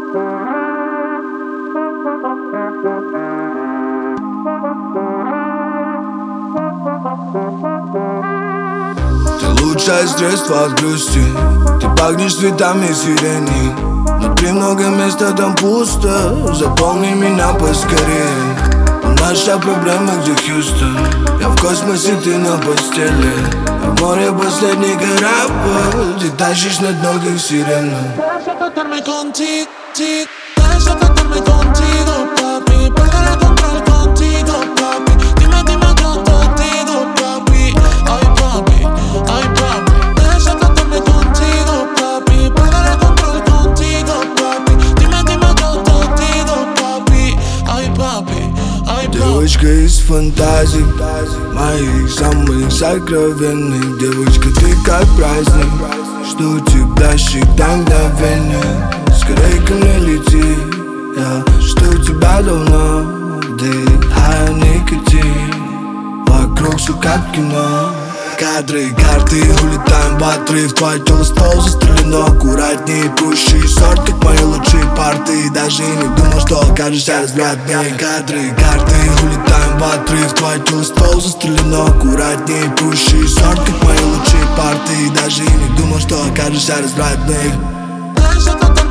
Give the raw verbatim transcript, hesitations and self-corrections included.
Ты лучшее средство от грусти. Ты пахнешь цветами сирени. Внутри много места, там пусто. Заполни меня поскорее. Наша проблема, где Хьюстон. Я в космосе, ты на постели. Я в море последний корабль. Ты тащишь на дно, как сирена. Lascia tocarme contigo, lascia tocarme contigo, papi. Perderé el control contigo, papi. Dime, dime, yo te digo, papi. Ay, papi, ay, papi. Lascia tocarme contigo, papi. Perderé el control contigo, papi. Dime, dime, yo te digo, papi. Ay, papi, ay, papi. Девочка из фантазий, моих самых сокровенных. Девочка, ты как праздник. Жду тебя, считай мгновение. Скорей ко мне лети. Я жду тебя давно. Вдыхаю никотин. Вокруг все как кино. Кадры, карты, улетаем в отрыв. Твое тело ствол застрелено. Аккуратней, пущий сорт, как мои лучшие парты. Даже не думал, что окажешься развратней. Кадры, карты, улетаем в отрыв. Твое тело ствол застрелено. Аккуратней, пущий сорт, как мои лучшие парты. Даже не думал, что окажешься развратней.